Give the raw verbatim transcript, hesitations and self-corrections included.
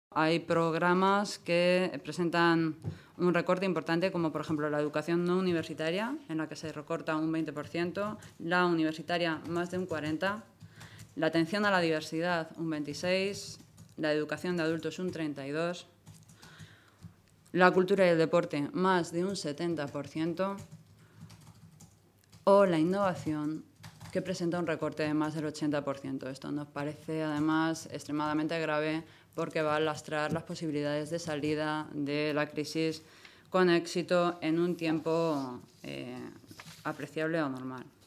Hay programas que presentan un recorte importante, como por ejemplo la educación no universitaria, en la que se recorta un veinte por ciento, la universitaria más de un cuarenta por ciento, la atención a la diversidad un veintiséis por ciento, la educación de adultos un treinta y dos por ciento, la cultura y el deporte más de un setenta por ciento, o la innovación, que presenta un recorte de más del ochenta por ciento. Esto nos parece, además, extremadamente grave porque va a lastrar las posibilidades de salida de la crisis con éxito en un tiempo eh, apreciable o normal.